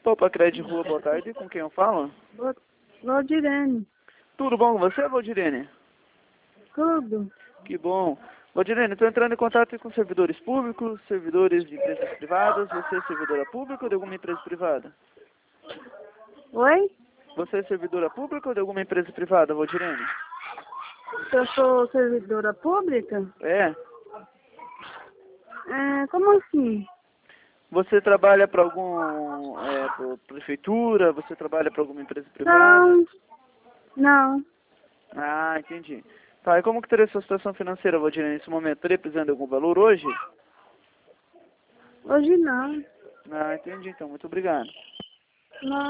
Topa Crédito Rua, boa tarde. Com quem eu falo? Valdirene. Tudo bom com você, Valdirene? Tudo. Que bom. Valdirene, estou entrando em contato com servidores públicos, servidores de empresas privadas. Você é servidora pública ou de alguma empresa privada? Oi? Você é servidora pública ou de alguma empresa privada, Valdirene? Eu sou servidora pública? É. Como assim? Você trabalha para pra prefeitura? Você trabalha para alguma empresa privada? Não. Não. Ah, entendi. Tá, e como que teria sua situação financeira, Valdirene, nesse momento? Estaria precisando de algum valor hoje? Hoje não. Ah, entendi, então. Muito obrigado. Não.